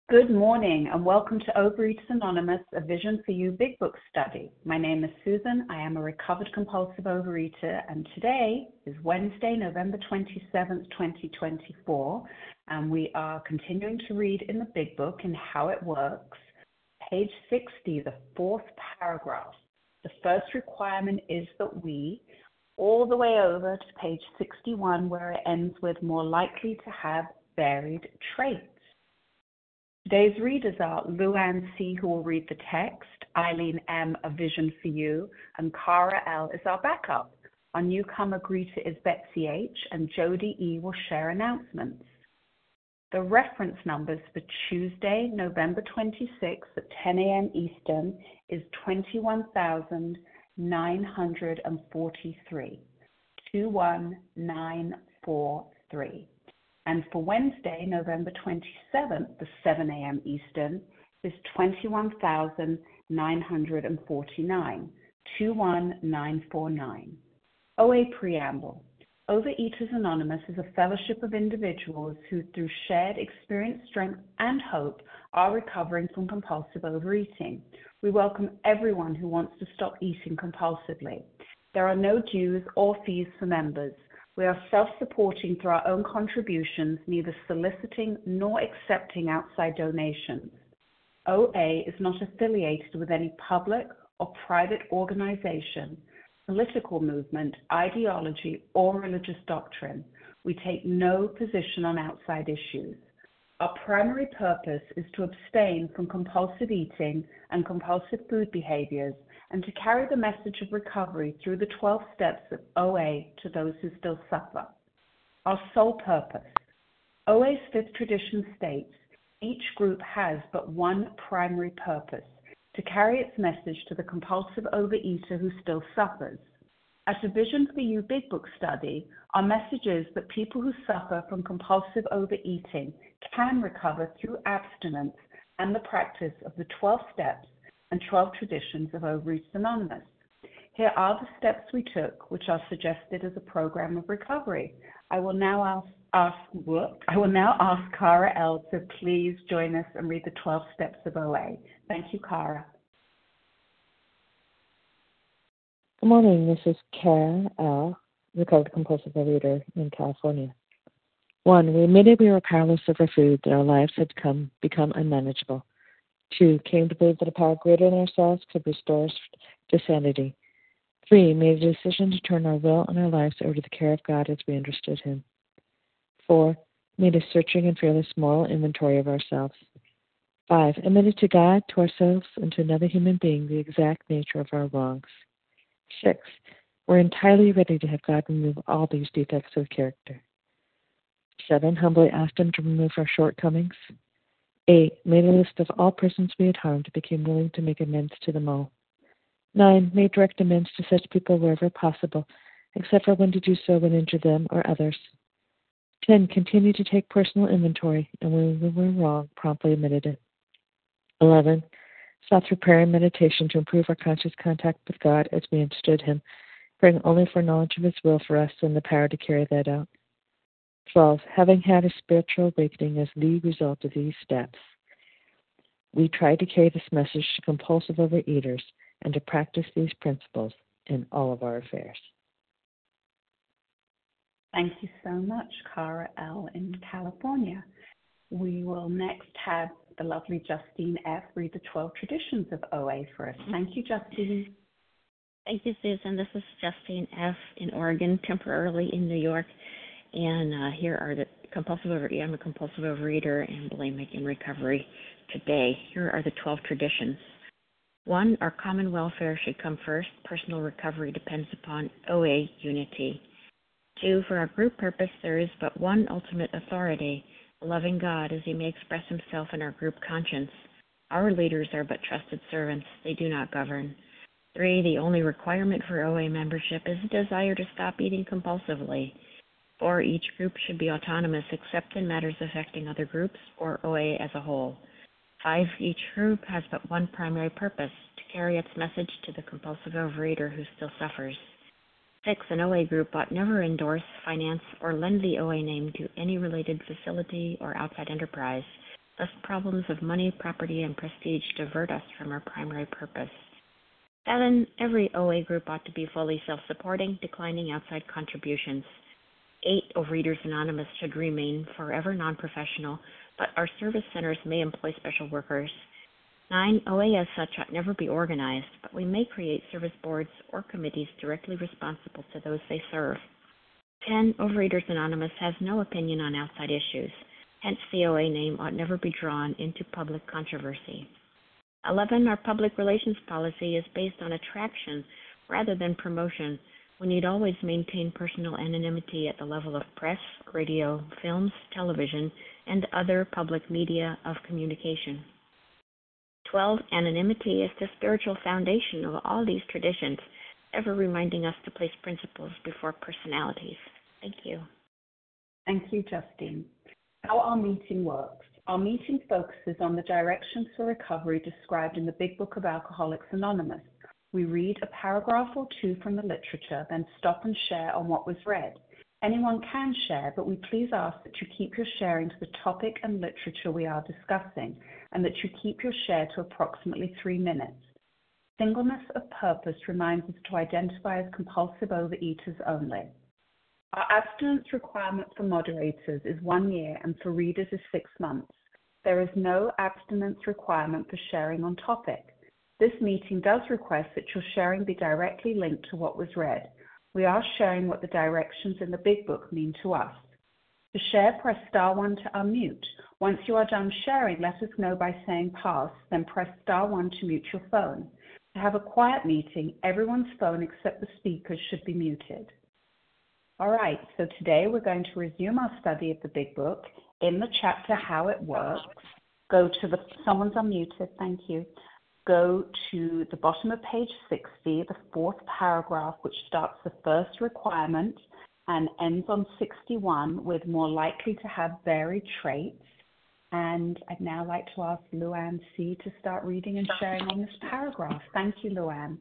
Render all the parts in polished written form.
Good morning and welcome to Overeaters Anonymous, a Vision for You Big Book study. My name is Susan. I am a recovered compulsive overeater, and today is Wednesday, November 27th, 2024, and we are continuing to read in the Big Book and How It Works, page 60, the fourth paragraph. The first requirement is that we, all the way over to page 61, where it ends with more likely to have varied traits. Today's readers are Luann C., who will read the text, Eileen M., A Vision for You, and Cara L. is our backup. Our newcomer greeter is Betsy H., and Jody E. will share announcements. The reference numbers for Tuesday, November 26th at 10 a.m. Eastern is 21,943, 21943. And for Wednesday, November 27th, the 7 a.m. Eastern, is 21,949, 21949. OA Preamble. Overeaters Anonymous is a fellowship of individuals who, through shared experience, strength, and hope, are recovering from compulsive overeating. We welcome everyone who wants to stop eating compulsively. There are no dues or fees for members. We are self-supporting through our own contributions, neither soliciting nor accepting outside donations. OA is not affiliated with any public or private organization, political movement, ideology, or religious doctrine. We take no position on outside issues. Our primary purpose is to abstain from compulsive eating and compulsive food behaviors and to carry the message of recovery through the 12 steps of OA to those who still suffer. Our sole purpose. OA's fifth tradition states, each group has but one primary purpose, to carry its message to the compulsive overeater who still suffers. At a Vision for You Big Book study, our message is that people who suffer from compulsive overeating can recover through abstinence and the practice of the 12 steps and 12 traditions of Overeaters Anonymous. Here are the steps we took, which are suggested as a program of recovery. I will now ask Cara L. to please join us and read the 12 steps of OA. Thank you, Cara. Good morning. This is Cara L., recovered compulsive overeater in California. 1. We admitted we were powerless over food, that our lives had become unmanageable. 2. Came to believe that a power greater than ourselves could restore us to sanity. 3. Made a decision to turn our will and our lives over to the care of God as we understood Him. 4. Made a searching and fearless moral inventory of ourselves. 5. Admitted to God, to ourselves, and to another human being the exact nature of our wrongs. 6. We're entirely ready to have God remove all these defects of character. 7. Humbly asked Him to remove our shortcomings. 8. Made a list of all persons we had harmed and became willing to make amends to them all. 9. Made direct amends to such people wherever possible, except for when to do so would injure them or others. 10. Continued to take personal inventory, and when we were wrong, promptly admitted it. 11. Sought through prayer and meditation to improve our conscious contact with God as we understood Him, praying only for knowledge of His will for us and the power to carry that out. 12. Having had a spiritual awakening as the result of these steps, we try to carry this message to compulsive overeaters and to practice these principles in all of our affairs. Thank you so much, Cara L. in California. We will next have the lovely Justine F. read the 12 traditions of OA for us. Thank you, Justine. Thank you, Susan. This is Justine F. in Oregon, temporarily in New York. And here are the compulsive overeater. I'm a compulsive overeater and bulimic in recovery today. Here are the 12 traditions. 1. Our common welfare should come first. Personal recovery depends upon OA unity. 2. For our group purpose, there is but one ultimate authority, a loving God, as He may express Himself in our group conscience. Our leaders are but trusted servants. They do not govern. 3. The only requirement for OA membership is a desire to stop eating compulsively. 4. Each group should be autonomous except in matters affecting other groups or OA as a whole. 5. Each group has but one primary purpose, to carry its message to the compulsive overeater who still suffers. 6. An OA group ought never endorse, finance, or lend the OA name to any related facility or outside enterprise. lest problems of money, property, and prestige divert us from our primary purpose. 7. Every OA group ought to be fully self-supporting, declining outside contributions. 8. Overeaters Anonymous should remain forever non-professional, but our service centers may employ special workers. 9. OA as such ought never be organized, but we may create service boards or committees directly responsible to those they serve. 10. Overeaters Anonymous has no opinion on outside issues, hence the OA name ought never be drawn into public controversy. 11. Our public relations policy is based on attraction rather than promotion. We need always maintain personal anonymity at the level of press, radio, films, television, and other public media of communication. 12. Anonymity is the spiritual foundation of all these traditions, ever reminding us to place principles before personalities. Thank you. Thank you, Justine. How our meeting works. Our meeting focuses on the directions for recovery described in the Big Book of Alcoholics Anonymous. We read a paragraph or two from the literature, then stop and share on what was read. Anyone can share, but we please ask that you keep your sharing to the topic and literature we are discussing, and that you keep your share to approximately 3 minutes. Singleness of purpose reminds us to identify as compulsive overeaters only. Our abstinence requirement for moderators is 1 year and for readers is 6 months. There is no abstinence requirement for sharing on topic. This meeting does request that your sharing be directly linked to what was read. We are sharing what the directions in the Big Book mean to us. To share, press *1 to unmute. Once you are done sharing, let us know by saying pass, then press *1 to mute your phone. To have a quiet meeting, everyone's phone except the speaker's should be muted. All right, so today we're going to resume our study of the Big Book. In the chapter How It Works, go to someone's unmuted, thank you. Go to the bottom of page 60, the 4th paragraph, which starts the first requirement and ends on 61 with more likely to have varied traits. And I'd now like to ask Luann C. to start reading and sharing on this paragraph. Thank you, Luann.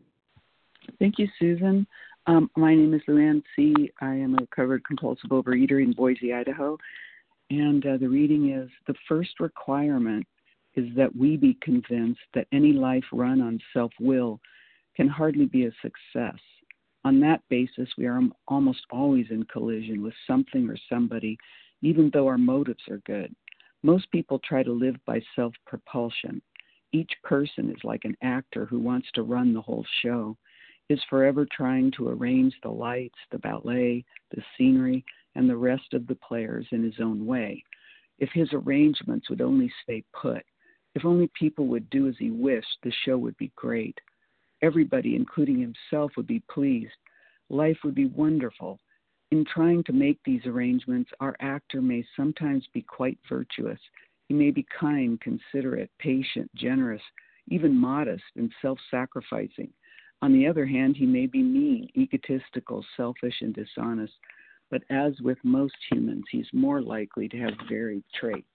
Thank you, Susan. My name is Luann C. I am a recovered compulsive overeater in Boise, Idaho. And the reading is, the first requirement is that we be convinced that any life run on self-will can hardly be a success. On that basis, we are almost always in collision with something or somebody, even though our motives are good. Most people try to live by self-propulsion. Each person is like an actor who wants to run the whole show, is forever trying to arrange the lights, the ballet, the scenery, and the rest of the players in his own way. If his arrangements would only stay put, if only people would do as he wished, the show would be great. Everybody, including himself, would be pleased. Life would be wonderful. In trying to make these arrangements, our actor may sometimes be quite virtuous. He may be kind, considerate, patient, generous, even modest and self-sacrificing. On the other hand, he may be mean, egotistical, selfish, and dishonest. But as with most humans, he's more likely to have varied traits.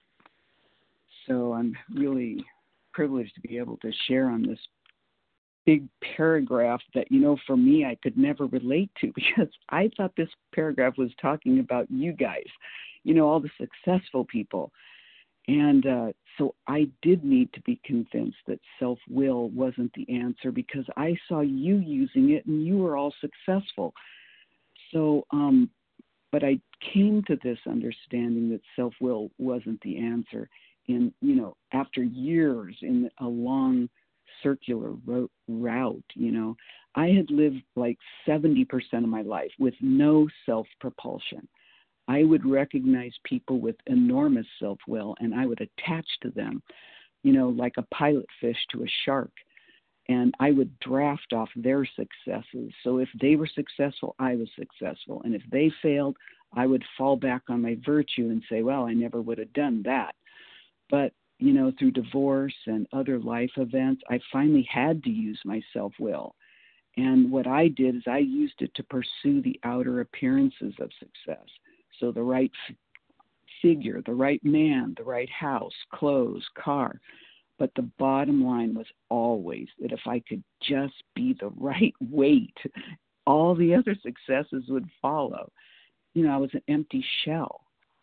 So I'm really privileged to be able to share on this big paragraph that, for me, I could never relate to, because I thought this paragraph was talking about you guys, all the successful people. And so I did need to be convinced that self-will wasn't the answer, because I saw you using it and you were all successful. So, but I came to this understanding that self-will wasn't the answer after years in a long circular route. I had lived like 70% of my life with no self-propulsion. I would recognize people with enormous self-will, and I would attach to them, like a pilot fish to a shark. And I would draft off their successes. So if they were successful, I was successful. And if they failed, I would fall back on my virtue and say, well, I never would have done that. But, through divorce and other life events, I finally had to use my self-will. And what I did is I used it to pursue the outer appearances of success. So the right figure, the right man, the right house, clothes, car. But the bottom line was always that if I could just be the right weight, all the other successes would follow. I was an empty shell.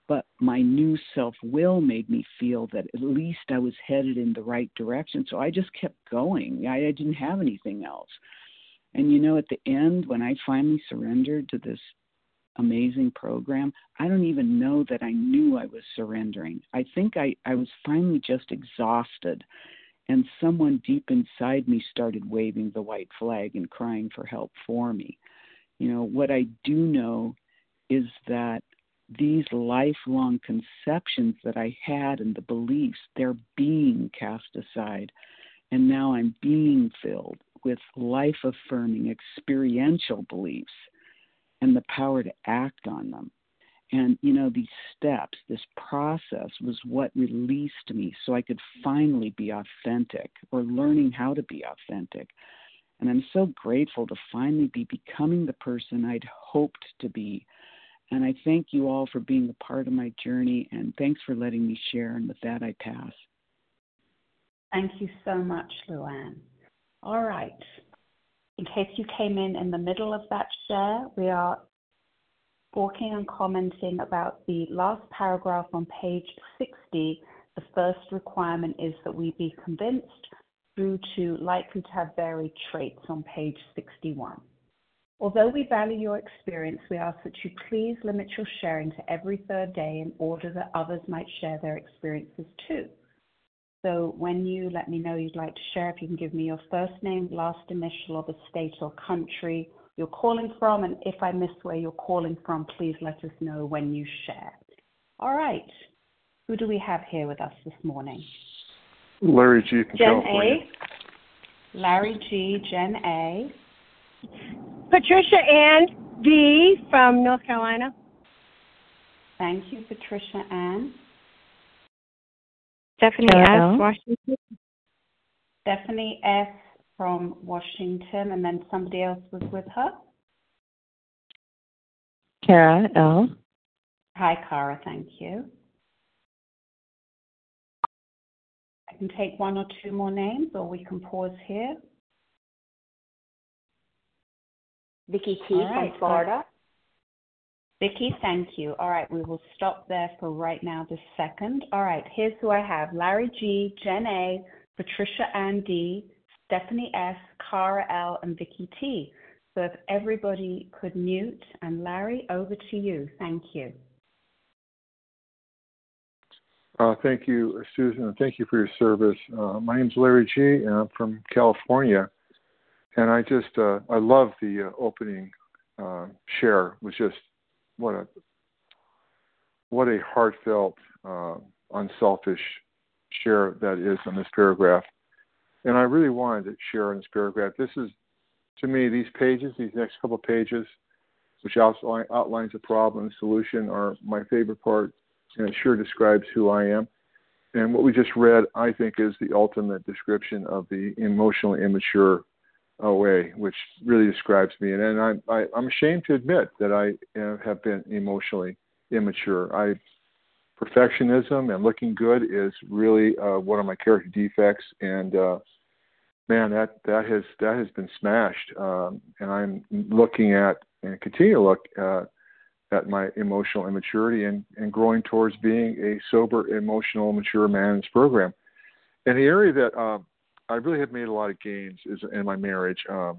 but my new self-will made me feel that at least I was headed in the right direction. So I just kept going. I didn't have anything else. And, at the end, when I finally surrendered to this amazing program, I don't even know that I knew I was surrendering. I think I was finally just exhausted, and someone deep inside me started waving the white flag and crying for help for me. What I do know is that these lifelong conceptions that I had and the beliefs, they're being cast aside. And now I'm being filled with life-affirming experiential beliefs and the power to act on them. And, these steps, this process was what released me so I could finally be authentic, or learning how to be authentic. And I'm so grateful to finally be becoming the person I'd hoped to be. And I thank you all for being a part of my journey, and thanks for letting me share. And with that, I pass. Thank you so much, Luann. All right. In case you came in the middle of that share, we are talking and commenting about the last paragraph on page 60. The first requirement is that we be convinced, through to likely to have varied traits on page 61. Although we value your experience, we ask that you please limit your sharing to every third day in order that others might share their experiences too. So when you let me know you'd like to share, if you can give me your first name, last initial of the state or country you're calling from, and if I miss where you're calling from, please let us know when you share. All right. Who do we have here with us this morning? Larry G. from Jen California. A. Larry G. Jen A. Patricia Ann V. from North Carolina. Thank you, Patricia Ann. Stephanie S. Washington. Stephanie S. from Washington, and then somebody else was with her. Kara L. Hi, Kara. Thank you. I can take one or two more names, or we can pause here. Vicky T. from Florida. Vicky, thank you. All right, we will stop there for right now this second. All right, here's who I have. Larry G, Jen A, Patricia Ann D, Stephanie S, Kara L, and Vicky T. So if everybody could mute, and Larry, over to you. Thank you. Thank you, Susan, and thank you for your service. My name's Larry G, and I'm from California. And I just, I love the opening share. It was just, what a heartfelt, unselfish share that is in this paragraph. And I really wanted to share in this paragraph. This is, to me, these pages, these next couple of pages, which outlines the problem and solution, are my favorite part, and it sure describes who I am. And what we just read, I think, is the ultimate description of the emotionally immature OA, which really describes me. And I'm ashamed to admit that I have been emotionally immature. Perfectionism and looking good is really one of my character defects, and man, that has been smashed. And I'm looking at and continue to look at my emotional immaturity and growing towards being a sober, emotional, mature man in this program. And the area that I really have made a lot of gains is in my marriage. I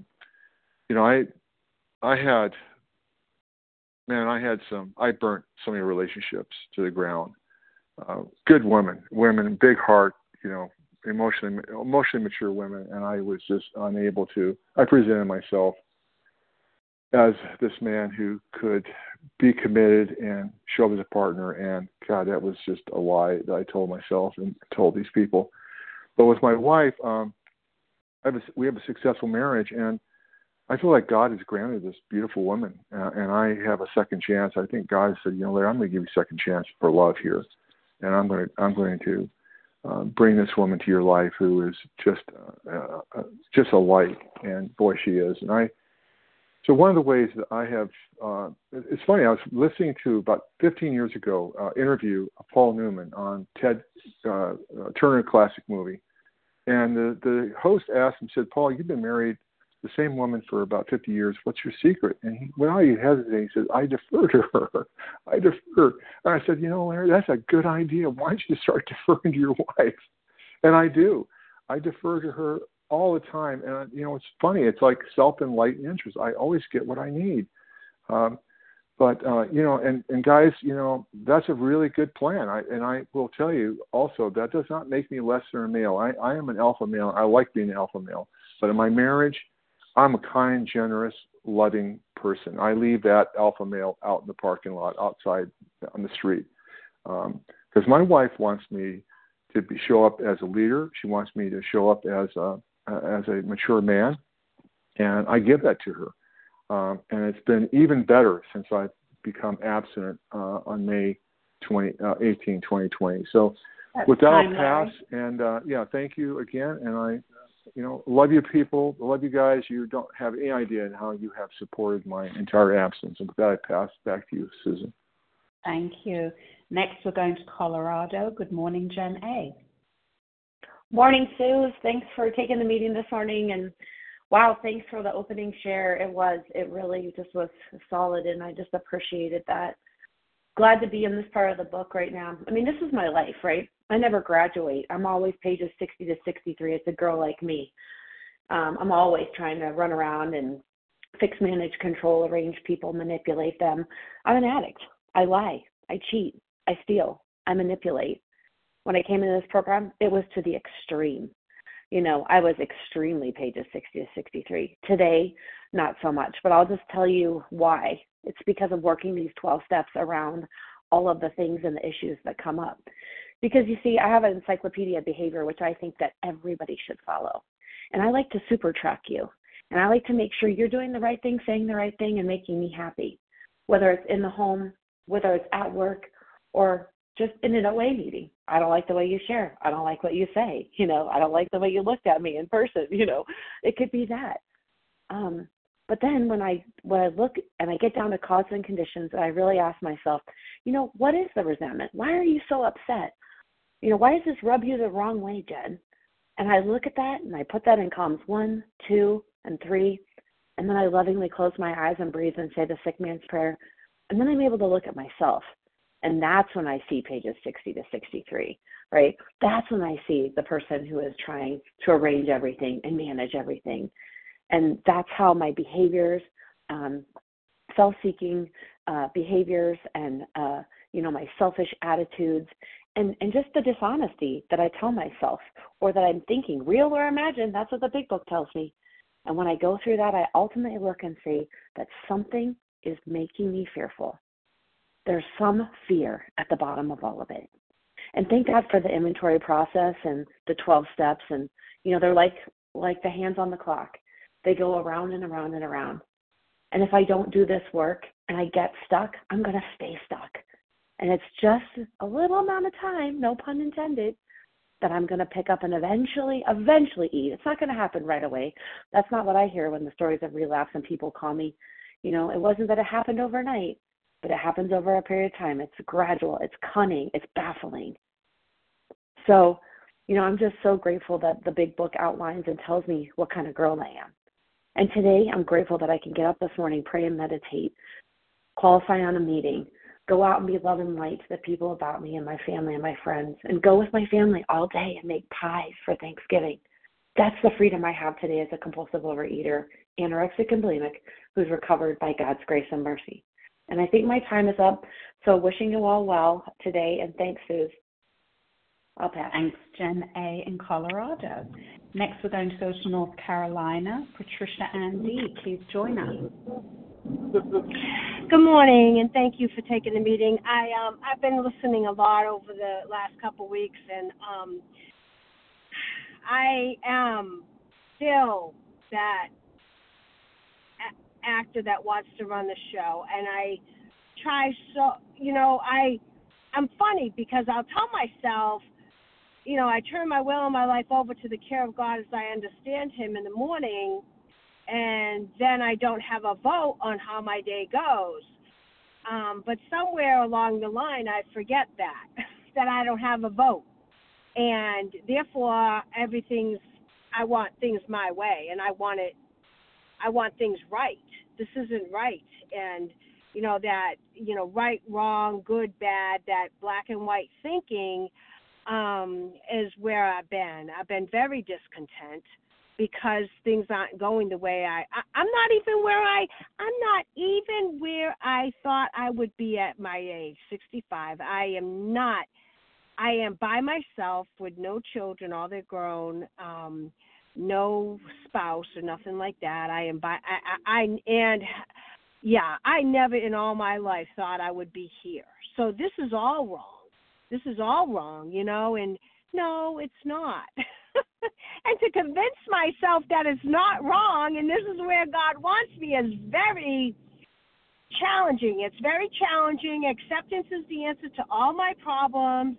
burnt so many relationships to the ground. Good women, big heart, emotionally mature women, and I was just unable to. I presented myself as this man who could be committed and show up as a partner, and God, that was just a lie that I told myself and told these people. But with my wife, we have a successful marriage, and I feel like God has granted this beautiful woman, and I have a second chance. I think God said, Larry, I'm going to give you a second chance for love here, and I'm going to bring this woman to your life who is just a light, and boy, she is. And so one of the ways that I have, it's funny, I was listening to about 15 years ago interview of Paul Newman on Ted Turner Classic Movie. And the host asked him, said, Paul, you've been married the same woman for about 50 years. What's your secret? And he, without even hesitating, he says, I defer to her. I defer. And I said, Larry, that's a good idea. Why don't you start deferring to your wife? And I do. I defer to her all the time. And, it's funny. It's like self-enlightened interest. I always get what I need. But guys, that's a really good plan. I will tell you also, that does not make me less than a male. I am an alpha male. I like being an alpha male. But in my marriage, I'm a kind, generous, loving person. I leave that alpha male out in the parking lot, outside on the street. Because my wife wants me to show up as a leader. She wants me to show up as a mature man. And I give that to her. And it's been even better since I've become abstinent on May 18, 2020. So with that, I'll pass. And, thank you again. And I, love you people. Love you guys. You don't have any idea how you have supported my entire absence. And with that, I pass back to you, Susan. Thank you. Next, we're going to Colorado. Good morning, Jen A. Morning, Sue. Thanks for taking the meeting this morning. And wow, thanks for the opening share. It really just was solid, and I just appreciated that. Glad to be in this part of the book right now. I mean, this is my life, right? I never graduate. I'm always pages 60 to 63. It's a girl like me. I'm always trying to run around and fix, manage, control, arrange people, manipulate them. I'm an addict. I lie. I cheat. I steal. I manipulate. When I came into this program, it was to the extreme. I was extremely pages 60 to 63. Today, not so much, but I'll just tell you why. It's because of working these 12 steps around all of the things and the issues that come up. Because you see, I have an encyclopedia of behavior, which I think that everybody should follow. And I like to super track you. And I like to make sure you're doing the right thing, saying the right thing, and making me happy. Whether it's in the home, whether it's at work, or just in an OA meeting. I don't like the way you share. I don't like what you say. I don't like the way you looked at me in person. It could be that. But then when I look and I get down to causes and conditions, and I really ask myself, what is the resentment? Why are you so upset? Why does this rub you the wrong way, Jen? And I look at that and I put that in columns 1, 2, and 3. And then I lovingly close my eyes and breathe and say the sick man's prayer. And then I'm able to look at myself. And that's when I see pages 60 to 63, right? That's when I see the person who is trying to arrange everything and manage everything. And that's how my behaviors, self-seeking behaviors and, my selfish attitudes and just the dishonesty that I tell myself or that I'm thinking, real or imagined, that's what the big book tells me. And when I go through that, I ultimately look and see that something is making me fearful. There's some fear at the bottom of all of it. And thank God for the inventory process and the 12 steps. And, they're like the hands on the clock. They go around and around and around. And if I don't do this work and I get stuck, I'm going to stay stuck. And it's just a little amount of time, no pun intended, that I'm going to pick up and eventually eat. It's not going to happen right away. That's not what I hear when the stories of relapse and people call me. It wasn't that it happened overnight, but it happens over a period of time. It's gradual. It's cunning. It's baffling. So, I'm just so grateful that the big book outlines and tells me what kind of girl I am. And today, I'm grateful that I can get up this morning, pray and meditate, qualify on a meeting, go out and be love and light to the people about me and my family and my friends, and go with my family all day and make pies for Thanksgiving. That's the freedom I have today as a compulsive overeater, anorexic and bulimic, who's recovered by God's grace and mercy. And I think my time is up, so wishing you all well today, and thanks, Suze. I'll pass. Thanks, Jen A. in Colorado. Next, we're going to go to North Carolina. Patricia Ann D., please join us. Good morning, and thank you for taking the meeting. I've been listening a lot over the last couple of weeks, and I am still that actor that wants to run the show, and I try I'm funny because I'll tell myself, I turn my will and my life over to the care of God as I understand Him in the morning, and then I don't have a vote on how my day goes. But somewhere along the line, I forget that I don't have a vote, and therefore I want things my way, and I want it I want things right. This isn't right. And, that, right, wrong, good, bad, that black and white thinking is where I've been. I've been very discontent because things aren't going the way I'm not even where I thought I would be at my age, 65. I am by myself with no children, all they're grown, no spouse or nothing like that. I never in all my life thought I would be here. So this is all wrong. And no, it's not. And to convince myself that it's not wrong and this is where God wants me is very challenging. It's very challenging. Acceptance is the answer to all my problems.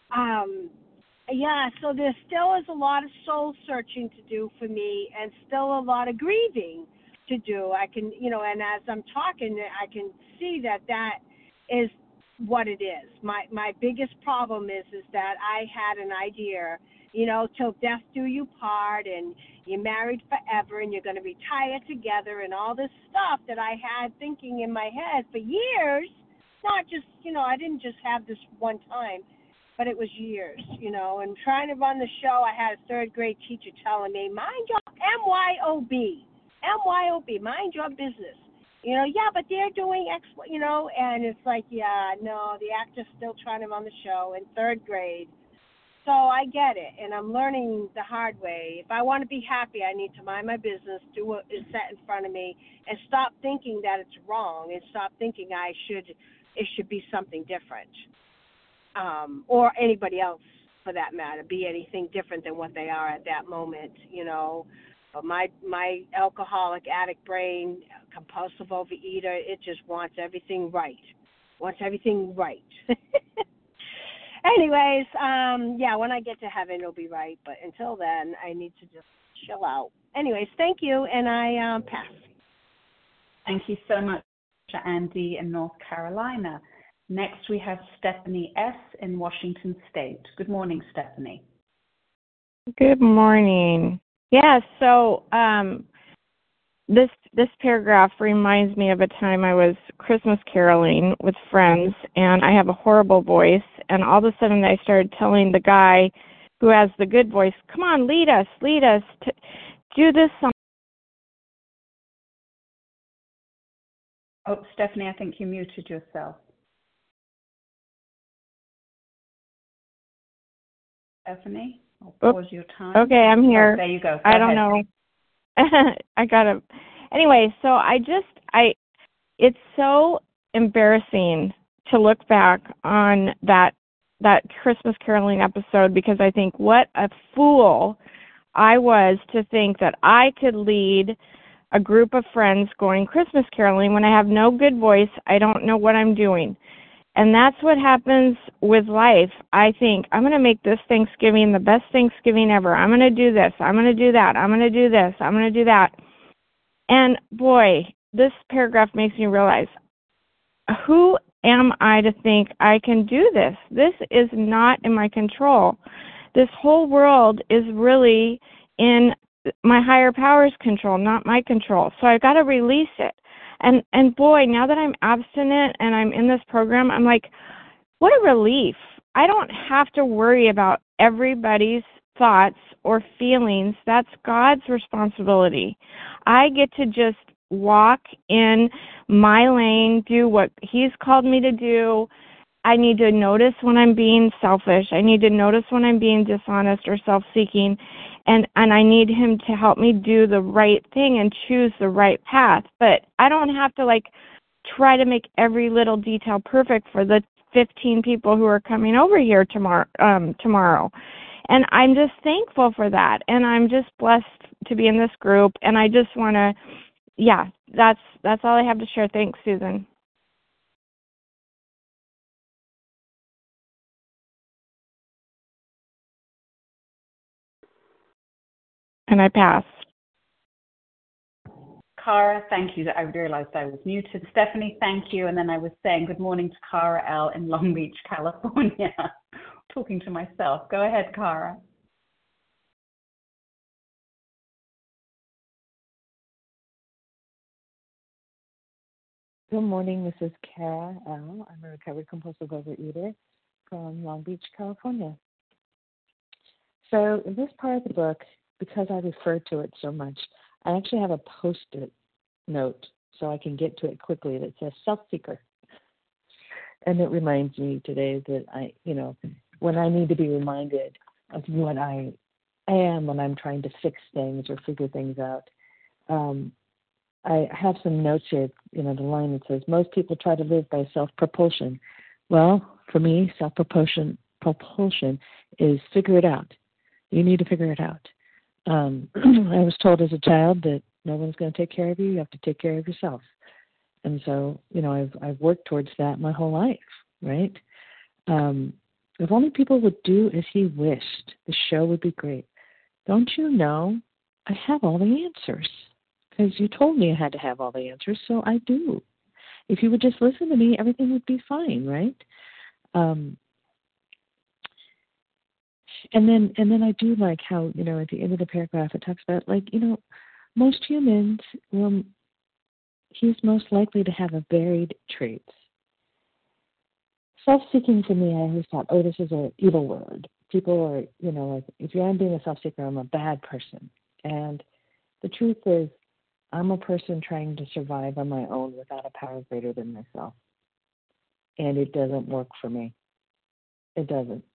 So there still is a lot of soul searching to do for me and still a lot of grieving to do. I can, and as I'm talking, I can see that is what it is. My biggest problem is that I had an idea, till death do you part, and you're married forever, and you're going to retire together, and all this stuff that I had thinking in my head for years. Not just, I didn't just have this one time, but it was years, and trying to run the show. I had a third grade teacher telling me, mind your MYOB, mind your business. But they're doing X, and it's like, no, the actor's still trying to run the show in third grade. So I get it, and I'm learning the hard way. If I want to be happy, I need to mind my business, do what is set in front of me, and stop thinking that it's wrong, and stop thinking it should be something different, or anybody else for that matter, be anything different than what they are at that moment, But my alcoholic addict brain, compulsive overeater, it just wants everything right. Anyways, when I get to heaven, it'll be right. But until then, I need to just chill out. Anyways, thank you, and I pass. Thank you so much, Andy in North Carolina. Next, we have Stephanie S. in Washington State. Good morning, Stephanie. Good morning. Yeah, so this paragraph reminds me of a time I was Christmas caroling with friends, and I have a horrible voice, and all of a sudden I started telling the guy who has the good voice, come on, lead us, do this song. Oh, Stephanie, I think you muted yourself. Stephanie, I'll pause your time. Okay, I'm here. Oh, there you go. I don't know. Anyway, so it's so embarrassing to look back on that Christmas caroling episode, because I think what a fool I was to think that I could lead a group of friends going Christmas caroling when I have no good voice. I don't know what I'm doing. And that's what happens with life. I think, I'm going to make this Thanksgiving the best Thanksgiving ever. I'm going to do this. I'm going to do that. I'm going to do this. I'm going to do that. And boy, this paragraph makes me realize, who am I to think I can do this? This is not in my control. This whole world is really in my higher power's control, not my control. So I've got to release it. And boy, now that I'm abstinent and I'm in this program, I'm like, what a relief. I don't have to worry about everybody's thoughts or feelings. That's God's responsibility. I get to just walk in my lane, do what He's called me to do. I need to notice when I'm being selfish. I need to notice when I'm being dishonest or self-seeking. And I need Him to help me do the right thing and choose the right path. But I don't have to try to make every little detail perfect for the 15 people who are coming over here tomorrow. And I'm just thankful for that. And I'm just blessed to be in this group. And I just want to, that's all I have to share. Thanks, Susan. And I pass. Cara, thank you. I realized I was muted. Stephanie, thank you. And then I was saying good morning to Cara L. in Long Beach, California. Talking to myself. Go ahead, Cara. Good morning. This is Kara L. I'm a recovered compulsive overeater from Long Beach, California. So in this part of the book, because I refer to it so much, I actually have a Post-it note so I can get to it quickly that says self-seeker. And it reminds me today that when I need to be reminded of what I am when I'm trying to fix things or figure things out. I have some notes here, the line that says, most people try to live by self-propulsion. Well, for me, self-propulsion is figure it out. You need to figure it out. I was told as a child that no one's going to take care of you. You have to take care of yourself. And so, I've worked towards that my whole life, right? If only people would do as he wished, the show would be great. Don't you know I have all the answers? Because you told me I had to have all the answers, so I do. If you would just listen to me, everything would be fine, right? And then I do like how, at the end of the paragraph it talks about, most humans he's most likely to have a varied traits. Self-seeking to me, I always thought, this is an evil word. People are, if I'm being a self-seeker, I'm a bad person. And the truth is, I'm a person trying to survive on my own without a power greater than myself. And it doesn't work for me. It doesn't.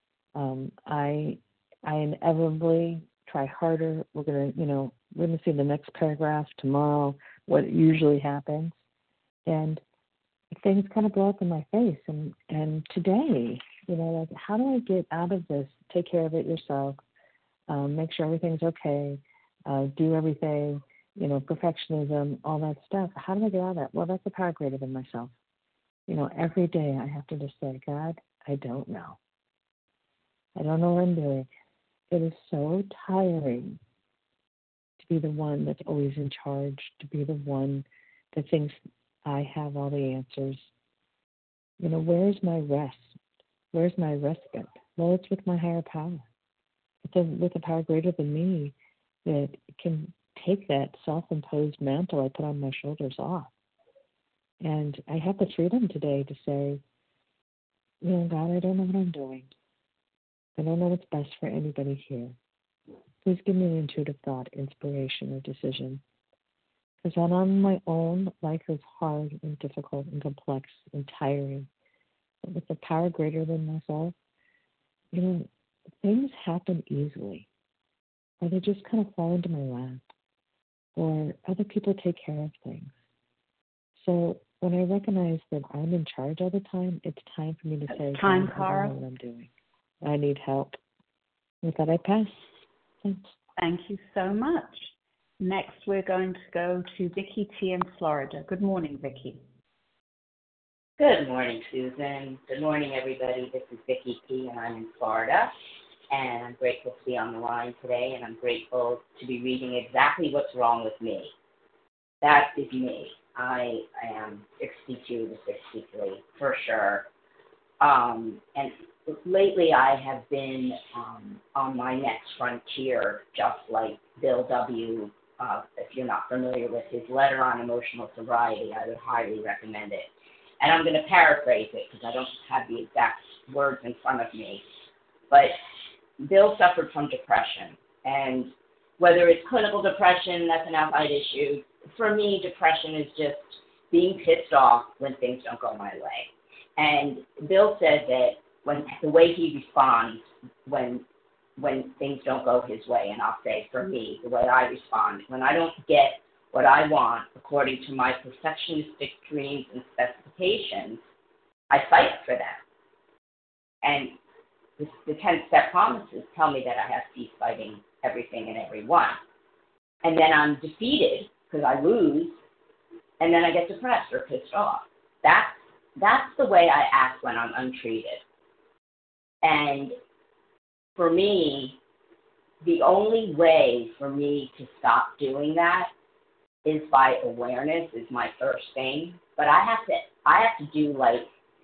I inevitably try harder. We're gonna see the next paragraph tomorrow, what usually happens. And things kind of blow up in my face. And today, how do I get out of this? Take care of it yourself. Make sure everything's okay. Do everything. Perfectionism, all that stuff. How do I get out of that? Well, that's a power greater than myself. Every day I have to just say, God, I don't know. I don't know what I'm doing. It is so tiring to be the one that's always in charge, to be the one that thinks I have all the answers. Where's my rest? Where's my respite? Well, it's with my higher power. With a power greater than me that can take that self-imposed mantle I put on my shoulders off. And I have the freedom today to say, God, I don't know what I'm doing. I don't know what's best for anybody here. Please give me an intuitive thought, inspiration, or decision. Because on my own, life is hard and difficult and complex and tiring. But with the power greater than myself, things happen easily. Or they just kind of fall into my lap. Or other people take care of things. So when I recognize that I'm in charge all the time, it's time for me to say, Time, I Cara. don't know what I'm doing. I need help. With that, I pass. Thanks. Thank you so much. Next, we're going to go to Vicki T. in Florida. Good morning, Vicki. Good morning, Susan. Good morning, everybody. This is Vicki T., and I'm in Florida. And I'm grateful to be on the line today, and I'm grateful to be reading exactly what's wrong with me. That is me. I am 62 to 63, for sure. And lately I have been on my next frontier, just like Bill W. If you're not familiar with his letter on emotional sobriety, I would highly recommend it. And I'm going to paraphrase it because I don't have the exact words in front of me. But Bill suffered from depression. And whether it's clinical depression, that's an outside issue. For me, depression is just being pissed off when things don't go my way. And Bill said that the way he responds when things don't go his way, and I'll say for me, the way I respond, when I don't get what I want according to my perfectionistic dreams and specifications, I fight for them. And the 10-step promises tell me that I have to be fighting everything and everyone. And then I'm defeated because I lose, and then I get depressed or pissed off. That's the way I act when I'm untreated. And for me, the only way for me to stop doing that is by awareness is my first thing. But I have to do like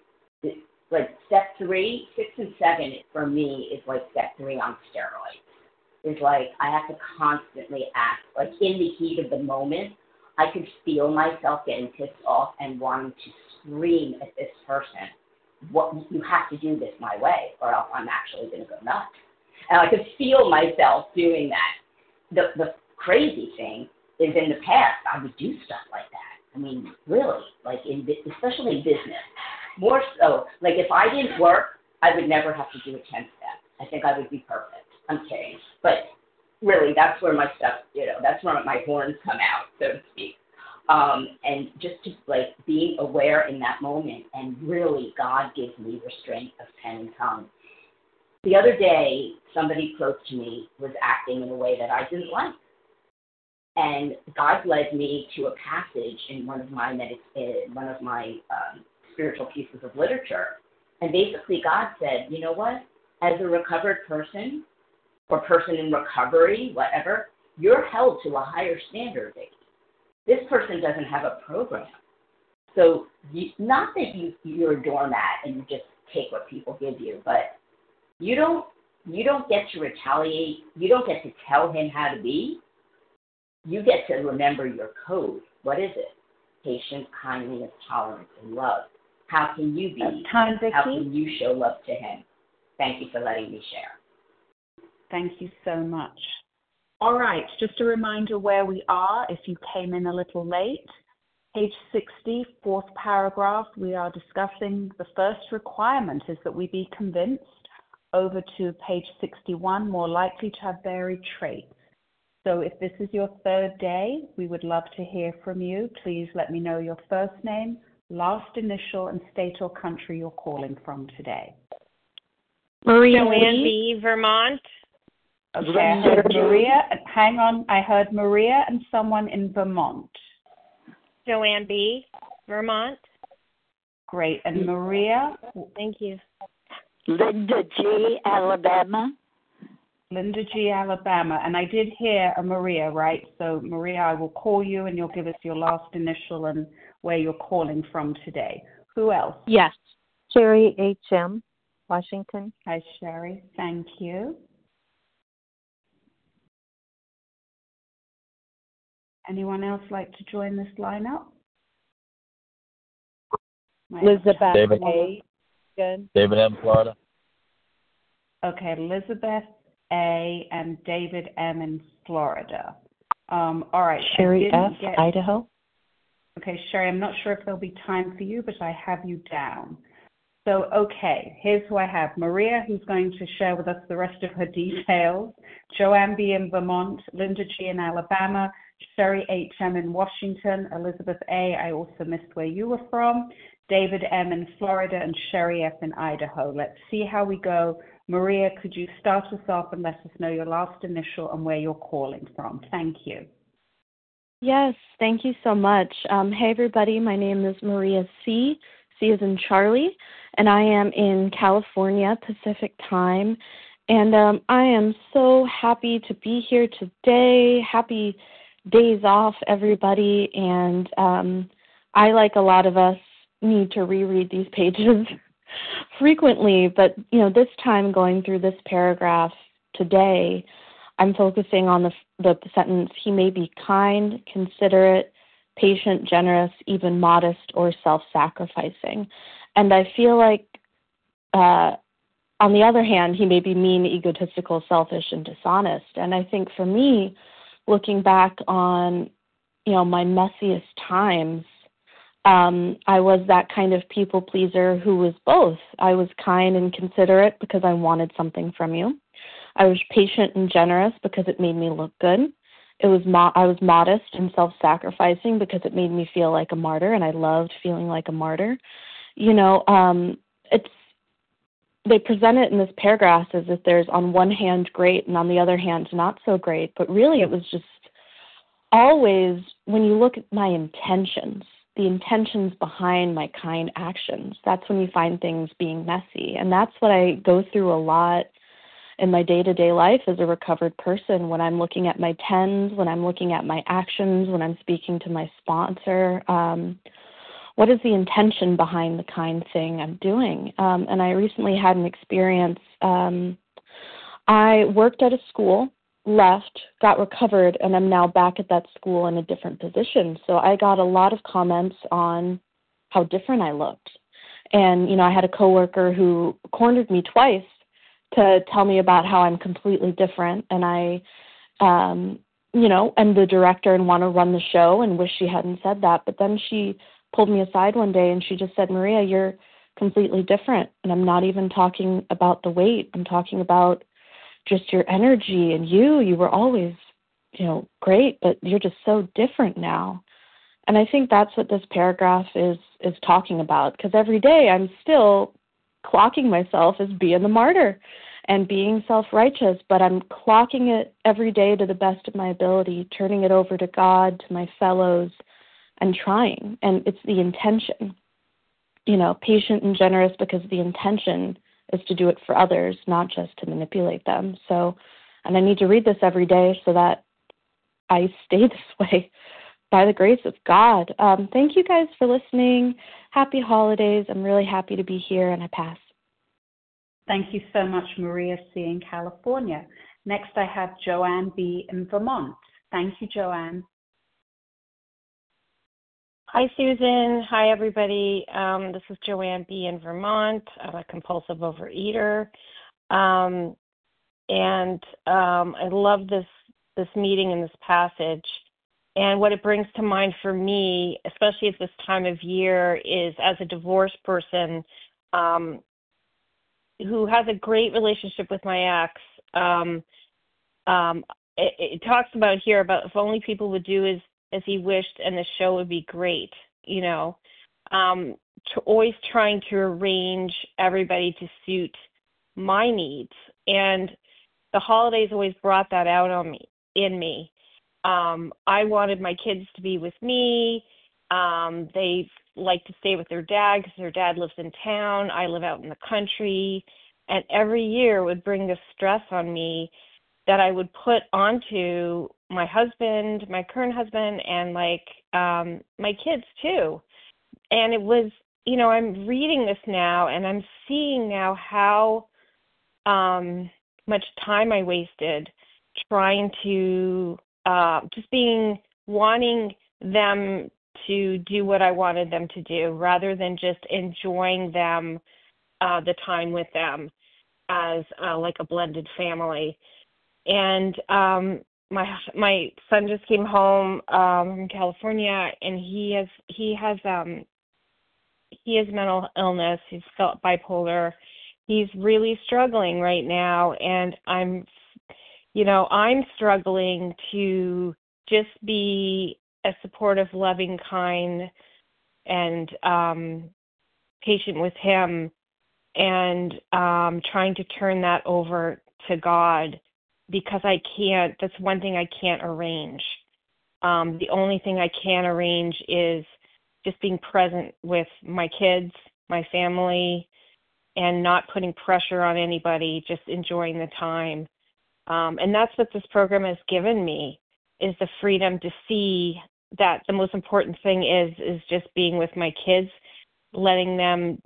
step 3, 6, and 7 for me is like step 3 on steroids. It's like I have to constantly act like in the heat of the moment. I could feel myself getting pissed off and wanting to scream at this person. What, you have to do this my way, or else I'm actually going to go nuts. And I could feel myself doing that. The crazy thing is, in the past, I would do stuff like that. I mean, really, like especially in business. More so, like if I didn't work, I would never have to do a 10-step. I think I would be perfect. I'm kidding. But really, that's where my stuff, that's where my horns come out, so to speak. And just to, like, being aware in that moment, and really, God gives me restraint of pen and tongue. The other day, somebody close to me was acting in a way that I didn't like. And God led me to a passage in one of my spiritual pieces of literature. And basically God said, you know what? As a recovered person, or person in recovery, whatever, you're held to a higher standard, Vicki. This person doesn't have a program. So not that you're a doormat and you just take what people give you, but you don't get to retaliate. You don't get to tell him how to be. You get to remember your code. What is it? Patience, kindness, tolerance, and love. How can you be? Time, Vicki. How can you show love to him? Thank you for letting me share. Thank you so much. All right, just a reminder where we are if you came in a little late. Page 60, fourth paragraph, we are discussing the first requirement is that we be convinced. Over to page 61, more likely to have varied traits. So if this is your third day, we would love to hear from you. Please let me know your first name, last initial, and state or country you're calling from today. Maria Joanne B., Vermont. Okay, I heard Maria. Hang on, I heard Maria and someone in Vermont. Joanne B., Vermont. Great, and Maria? Thank you. Linda G., Alabama. Linda G., Alabama. And I did hear a Maria, right? So, Maria, I will call you and you'll give us your last initial and where you're calling from today. Who else? Yes. Sherry H.M., Washington. Hi, Sherry. Thank you. Anyone else like to join this lineup? Elizabeth A. Good. David M., Florida. Okay, Elizabeth A. and David M. in Florida. All right. Sherry F., Idaho. Okay, Sherry, I'm not sure if there'll be time for you, but I have you down. So, okay, here's who I have. Maria, who's going to share with us the rest of her details. Joanne B. in Vermont, Linda G. in Alabama, Sherry H.M. in Washington, Elizabeth A., I also missed where you were from, David M. in Florida, and Sherry F. in Idaho. Let's see how we go. Maria, could you start us off and let us know your last initial and where you're calling from? Thank you. Yes, thank you so much. Hey, everybody. My name is Maria C. C as in Charlie, and I am in California, Pacific Time. And I am so happy to be here today. Happy days off, everybody. And I, like a lot of us, need to reread these pages frequently. But, this time going through this paragraph today, I'm focusing on the sentence, he may be kind, considerate, patient, generous, even modest, or self-sacrificing. And I feel like, on the other hand, he may be mean, egotistical, selfish, and dishonest. And I think for me, looking back on, my messiest times, I was that kind of people pleaser who was both. I was kind and considerate because I wanted something from you. I was patient and generous because it made me look good. I was modest and self-sacrificing because it made me feel like a martyr, and I loved feeling like a martyr. They present it in this paragraph as if there's on one hand great and on the other hand not so great, but really it was just always, when you look at my intentions, the intentions behind my kind actions, that's when you find things being messy. And that's what I go through a lot in my day-to-day life as a recovered person, when I'm looking at my tens, when I'm looking at my actions, when I'm speaking to my sponsor. What is the intention behind the kind thing I'm doing? And I recently had an experience. I worked at a school left, got recovered, and I'm now back at that school in a different position. So I got a lot of comments on how different I looked. And, I had a coworker who cornered me twice to tell me about how I'm completely different. And I, am the director and want to run the show and wish she hadn't said that. But then she pulled me aside one day and she just said, Maria, you're completely different. And I'm not even talking about the weight. I'm talking about just your energy, and you were always, great, but you're just so different now. And I think that's what this paragraph is talking about, because every day I'm still clocking myself as being the martyr and being self-righteous, but I'm clocking it every day to the best of my ability, turning it over to God, to my fellows, and trying. And it's the intention, patient and generous, because the intention is to do it for others, not just to manipulate them. So, and I need to read this every day so that I stay this way by the grace of God. Thank you guys for listening. Happy holidays. I'm really happy to be here, and I pass. Thank you so much, Maria C. in California. Next, I have Joanne B. in Vermont. Thank you, Joanne. Hi, Susan. Hi, everybody. This is Joanne B. in Vermont. I'm a compulsive overeater. I love this meeting and this passage. And what it brings to mind for me, especially at this time of year, is as a divorced person who has a great relationship with my ex, it talks about here about if only people would do as he wished, and the show would be great, always trying to arrange everybody to suit my needs. And the holidays always brought that out in me. I wanted my kids to be with me. They like to stay with their dad because their dad lives in town. I live out in the country. And every year would bring this stress on me that I would put onto my husband, my current husband, and my kids too. And it was, I'm reading this now and I'm seeing now how much time I wasted trying to wanting them to do what I wanted them to do rather than just enjoying them, the time with them as like a blended family. And my son just came home from California, and he has mental illness. He's bipolar. He's really struggling right now, and I'm struggling to just be a supportive, loving, kind, and patient with him, and trying to turn that over to God, because I can't. That's one thing I can't arrange. The only thing I can arrange is just being present with my kids, my family, and not putting pressure on anybody, just enjoying the time. And that's what this program has given me, is the freedom to see that the most important thing is just being with my kids, letting them,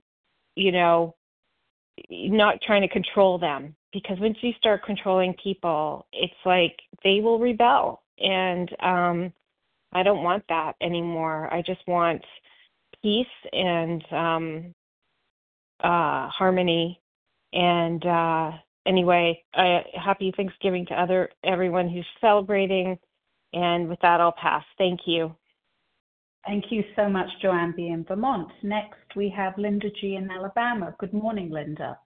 not trying to control them. Because once you start controlling people, it's like they will rebel. And I don't want that anymore. I just want peace and harmony. And anyway, happy Thanksgiving to everyone who's celebrating. And with that, I'll pass. Thank you. Thank you so much, Joanne B. in Vermont. Next, we have Linda G. in Alabama. Good morning, Linda.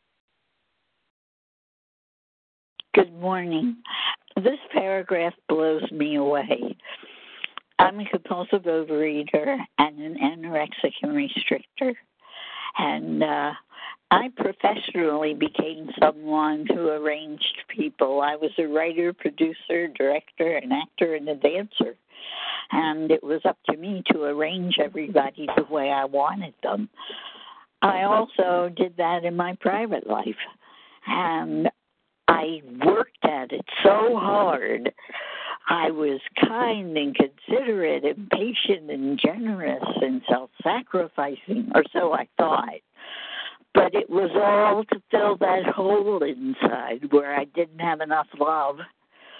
Good morning. This paragraph blows me away. I'm a compulsive overeater and an anorexic and restrictor. And I professionally became someone who arranged people. I was a writer, producer, director, an actor, and a dancer. And it was up to me to arrange everybody the way I wanted them. I also did that in my private life. And I worked at it so hard. I was kind and considerate and patient and generous and self-sacrificing, or so I thought. But it was all to fill that hole inside where I didn't have enough love.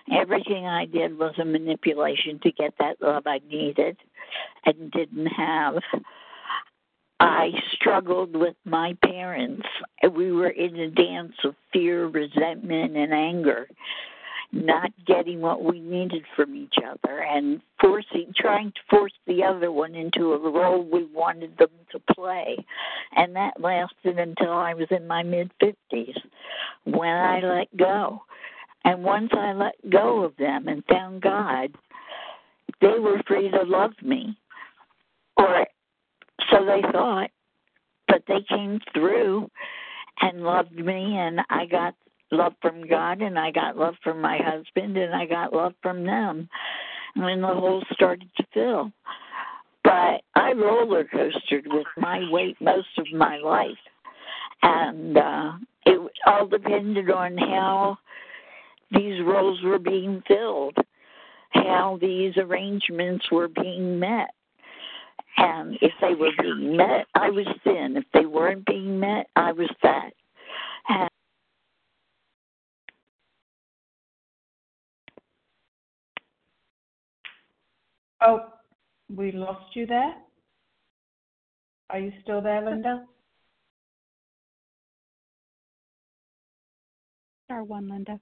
Everything I did was a manipulation to get that love I needed and didn't have. I struggled with my parents. We were in a dance of fear, resentment, and anger, not getting what we needed from each other and trying to force the other one into a role we wanted them to play. And that lasted until I was in my mid-50s when I let go. And once I let go of them and found God, they were free to love me. Or so they thought. But they came through and loved me, and I got love from God, and I got love from my husband, and I got love from them. And the hole started to fill. But I roller coastered with my weight most of my life. And it all depended on how these roles were being filled, how these arrangements were being met. And if they were being met, I was thin. If they weren't being met, I was fat. And oh, we lost you there. Are you still there, Linda? Star one, Linda.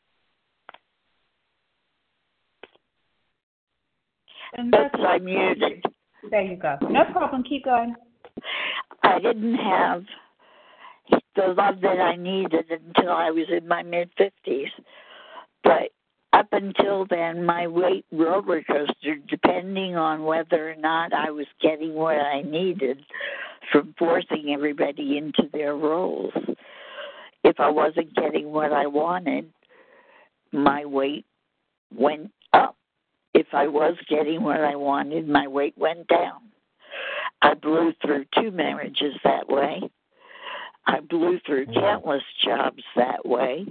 Oops, I muted. There you go. No problem. Keep going. I didn't have the love that I needed until I was in my mid-50s. But up until then, my weight roller coastered depending on whether or not I was getting what I needed from forcing everybody into their roles. If I wasn't getting what I wanted, my weight went up. If I was getting what I wanted, my weight went down. I blew through 2 marriages that way. I blew through countless jobs that way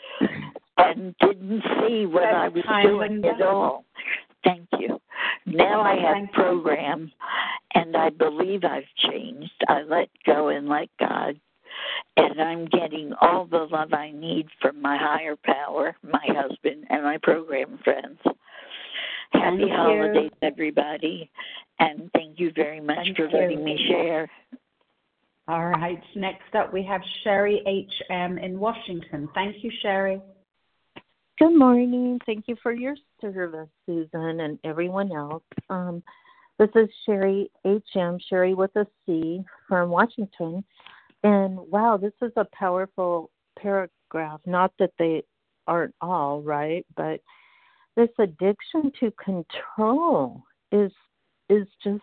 and didn't see what I was doing at all. Thank you. Now I have program, and I believe I've changed. I let go and let God, and I'm getting all the love I need from my higher power, my husband, and my program friends. Happy holidays, everybody, and thank you very much for letting me share. All right. Next up, we have Sherry H.M. in Washington. Thank you, Sherry. Good morning. Thank you for your service, Susan, and everyone else. This is Sherry H.M., Sherry with a C, from Washington. And, wow, this is a powerful paragraph. Not that they aren't all, right, but this addiction to control is just,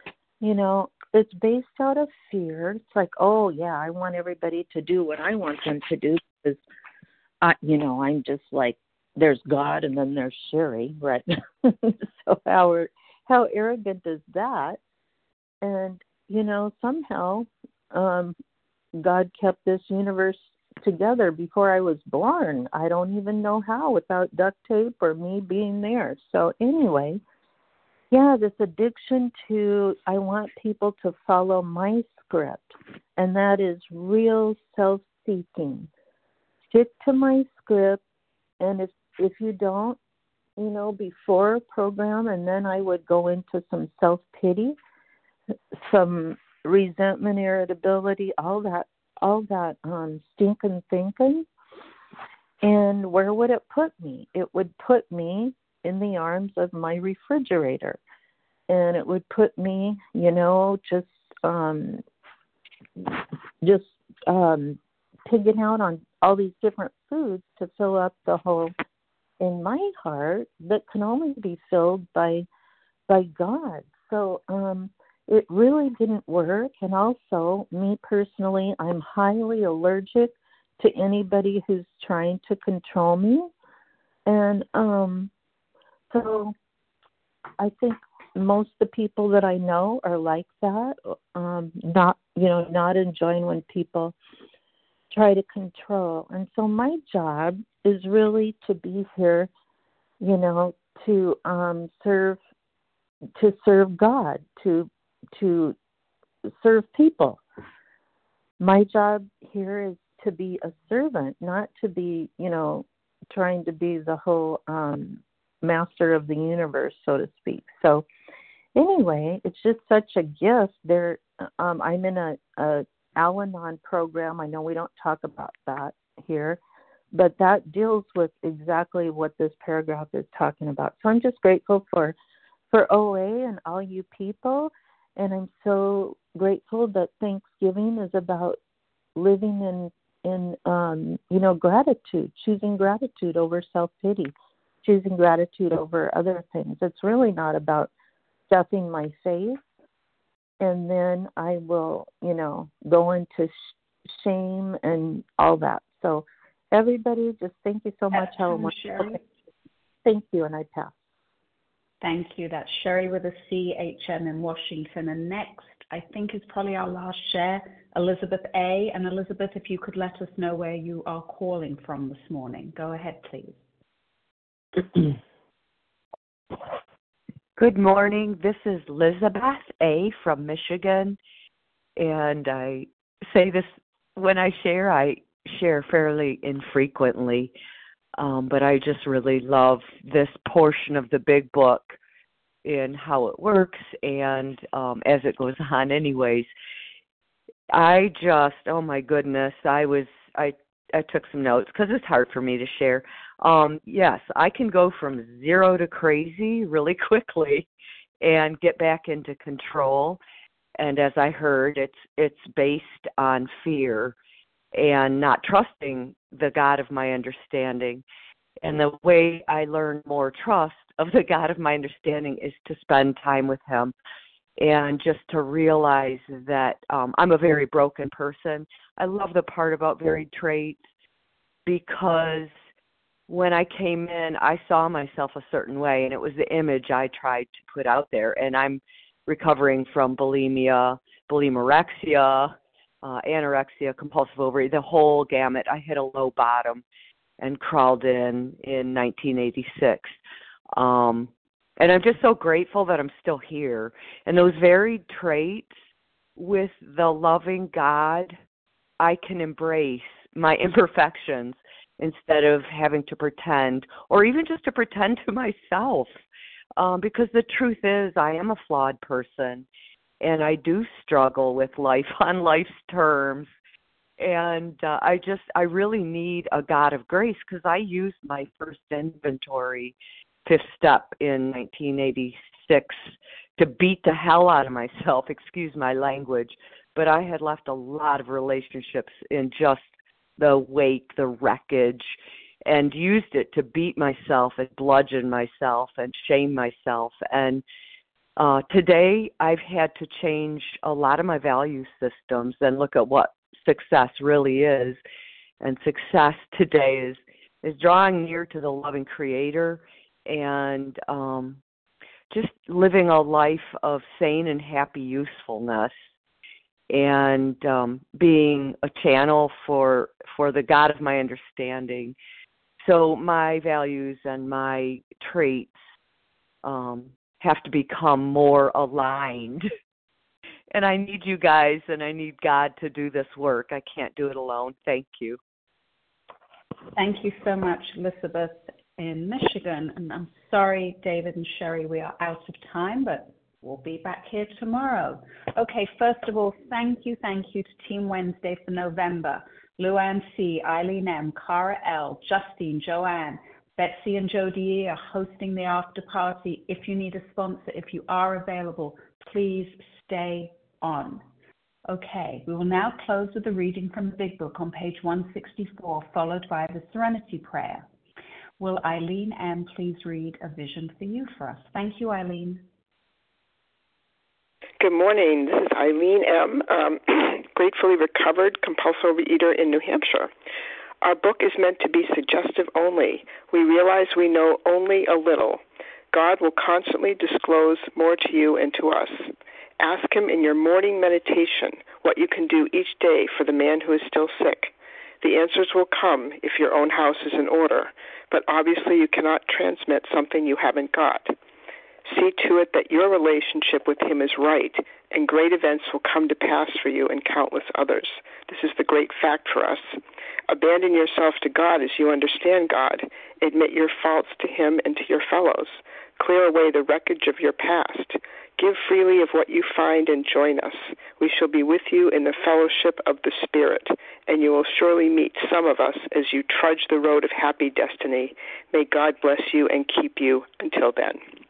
it's based out of fear. It's like, oh, yeah, I want everybody to do what I want them to do because, I'm just like, there's God and then there's Sherry, right? So how arrogant is that? And, somehow God kept this universe together before I was born. I don't even know how without duct tape or me being there. So anyway, yeah, this addiction to I want people to follow my script, and that is real self-seeking. Stick to my script, and if you don't, before a program, and then I would go into some self-pity, some resentment, irritability, all that stinking thinking. And where would it put me? It would put me in the arms of my refrigerator, and it would put me, pigging out on all these different foods to fill up the hole in my heart that can only be filled by God. So it really didn't work. And also, me personally, I'm highly allergic to anybody who's trying to control me. And so I think most of the people that I know are like that, not enjoying when people try to control. And so my job is really to be here, to serve God, to serve people. My job here is to be a servant, not to be, trying to be the whole master of the universe, so to speak. So anyway, it's just such a gift. I'm in a Al-Anon program. I know we don't talk about that here, but that deals with exactly what this paragraph is talking about. So I'm just grateful for OA and all you people, and I'm so grateful that Thanksgiving is about living in gratitude, choosing gratitude over self-pity, choosing gratitude over other things. It's really not about stuffing my face, and then I will, go into shame and all that. So everybody, just thank you so much. Sherry. Thank you, and I pass. Thank you. That's Sherry with a C, HM in Washington. And next, I think is probably our last share, Elizabeth A. And Elizabeth, if you could let us know where you are calling from this morning. Go ahead, please. Good morning. This is Elizabeth A. from Michigan. And I say this when I share fairly infrequently. But I just really love this portion of the big book and how it works, and as it goes on anyways. I just, oh my goodness, I took some notes because it's hard for me to share. Yes, I can go from zero to crazy really quickly and get back into control. And as I heard, it's based on fear and not trusting the God of my understanding. And the way I learn more trust of the God of my understanding is to spend time with him and just to realize that I'm a very broken person. I love the part about varied traits because when I came in, I saw myself a certain way, and it was the image I tried to put out there. And I'm recovering from bulimia, bulimorexia, anorexia, compulsive overeating, the whole gamut. I hit a low bottom and crawled in 1986. And I'm just so grateful that I'm still here. And those varied traits with the loving God, I can embrace my imperfections instead of having to pretend, or even just to pretend to myself. Because the truth is, I am a flawed person. And I do struggle with life on life's terms. And I really need a God of grace because I used my first inventory, fifth step in 1986 to beat the hell out of myself, excuse my language. But I had left a lot of relationships in just the wake, the wreckage, and used it to beat myself and bludgeon myself and shame myself. And today, I've had to change a lot of my value systems and look at what success really is. And success today is drawing near to the loving Creator and just living a life of sane and happy usefulness and being a channel for the God of my understanding. So my values and my traits have to become more aligned. And I need you guys and I need God to do this work. I can't do it alone. Thank you. Thank you so much, Elizabeth in Michigan. And I'm sorry, David and Sherry, we are out of time, but we'll be back here tomorrow. Okay, first of all, thank you to Team Wednesday for November. Luann C., Eileen M., Cara L., Justine, Joanne, Betsy and Jody are hosting the after party. If you need a sponsor, if you are available, please stay on. Okay, we will now close with a reading from the Big Book on page 164, followed by the Serenity Prayer. Will Eileen M. please read A Vision for You for us? Thank you, Eileen. Good morning. This is Eileen M., gratefully recovered compulsive overeater in New Hampshire. Our book is meant to be suggestive only. We realize we know only a little. God will constantly disclose more to you and to us. Ask him in your morning meditation what you can do each day for the man who is still sick. The answers will come if your own house is in order, but obviously you cannot transmit something you haven't got. See to it that your relationship with him is right, and great events will come to pass for you and countless others. This is the great fact for us. Abandon yourself to God as you understand God. Admit your faults to him and to your fellows. Clear away the wreckage of your past. Give freely of what you find and join us. We shall be with you in the fellowship of the Spirit, and you will surely meet some of us as you trudge the road of happy destiny. May God bless you and keep you until then.